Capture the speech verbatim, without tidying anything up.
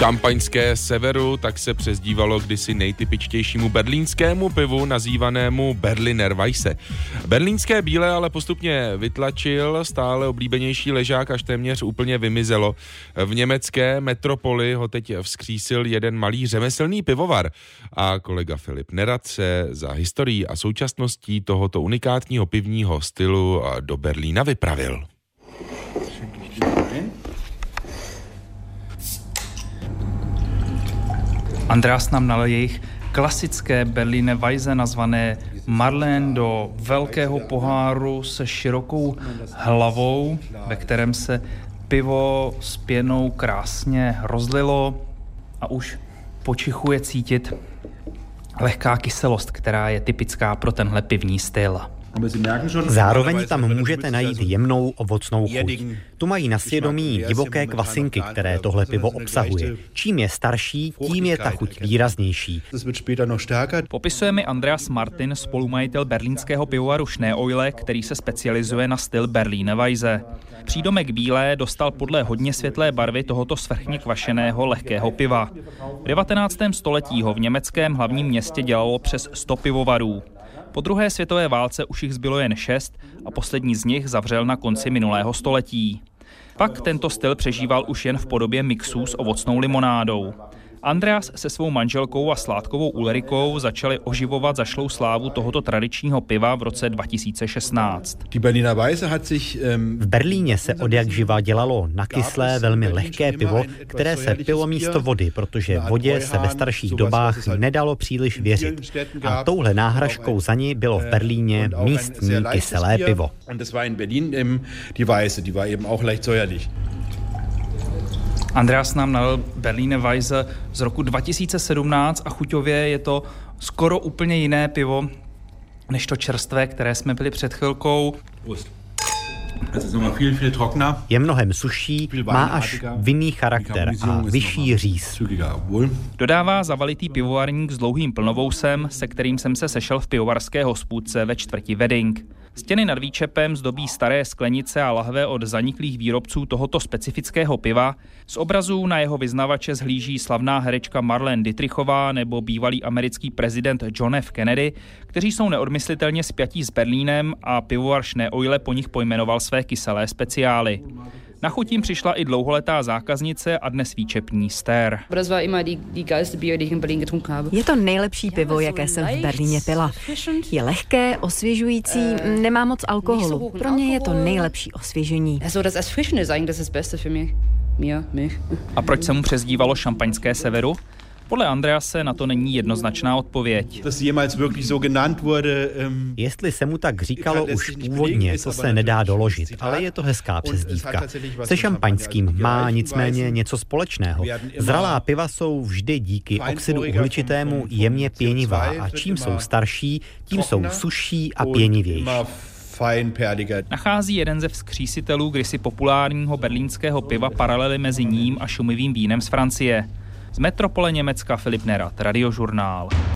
Šampaňské Severu, tak se přezdívalo kdysi nejtypičtějšímu berlínskému pivu nazývanému Berliner Weisse. Berlínské bílé ale postupně vytlačil, stále oblíbenější ležák až téměř úplně vymizelo. V německé metropoli ho teď vzkřísil jeden malý řemeslný pivovar a kolega Filip Nerad se za historií a současností tohoto unikátního pivního stylu do Berlína vypravil. Andreas nám nalil jejich klasické Berliner Weisse nazvané Marlen do velkého poháru se širokou hlavou, ve kterém se pivo s pěnou krásně rozlilo a už počichuje cítit lehká kyselost, která je typická pro tenhle pivní styl. Zároveň tam můžete najít jemnou ovocnou chuť. Tu mají na svědomí divoké kvasinky, které tohle pivo obsahuje. Čím je starší, tím je ta chuť výraznější. Popisuje mi Andreas Martin, spolumajitel berlínského pivovaru Schneeule, který se specializuje na styl Berliner Weisse. Přídomek bílé dostal podle hodně světlé barvy tohoto svrchně kvašeného lehkého piva. V devatenáctém století ho v německém hlavním městě dělalo přes sto pivovarů. Po druhé světové válce už jich zbylo jen šest a poslední z nich zavřel na konci minulého století. Pak tento styl přežíval už jen v podobě mixů s ovocnou limonádou. Andreas se svou manželkou a sládkovou Ulrikou začali oživovat zašlou slávu tohoto tradičního piva v roce dva tisíce šestnáct. V Berlíně se odjakživa dělalo nakyslé, velmi lehké pivo, které se pilo místo vody, protože vodě se ve starších dobách nedalo příliš věřit. A touhle náhražkou za ní bylo v Berlíně místní kyselé pivo. Andreas nám nalil Berliner Weisse z roku dva tisíce sedmnáct a chuťově je to skoro úplně jiné pivo než to čerstvé, které jsme byli před chvilkou. Je mnohem suší, má až vinný charakter a vyšší říz. Dodává zavalitý pivovarník s dlouhým plnovousem, se kterým jsem se sešel v pivovarské hospůdce ve čtvrti Wedding. Stěny nad výčepem zdobí staré sklenice a lahve od zaniklých výrobců tohoto specifického piva. Z obrazů na jeho vyznavače zhlíží slavná herečka Marlene Dietrichová nebo bývalý americký prezident John F. Kennedy, kteří jsou neodmyslitelně spjatí s Berlínem a pivovar Schneeule po nich pojmenoval své kyselé speciály. Na chuť jim přišla i dlouholetá zákaznice a dnes výčepní Ster. Je to nejlepší pivo, jaké jsem v Berlíně pila. Je lehké, osvěžující, nemá moc alkoholu. Pro mě je to nejlepší osvěžení. A proč se mu přezdívalo Šampaňské Severu? Podle Andrease na to není jednoznačná odpověď. Jestli se mu tak říkalo už původně, to se nedá doložit, ale je to hezká přezdívka. Se šampaňským má nicméně něco společného. Zralá piva jsou vždy díky oxidu uhličitému jemně pěnivá a čím jsou starší, tím jsou sušší a pěnivější. Nachází jeden ze vzkřísitelů kdysi populárního berlínského piva paralely mezi ním a šumivým vínem z Francie. Z metropole Německa Filip Nerad, Radiožurnál.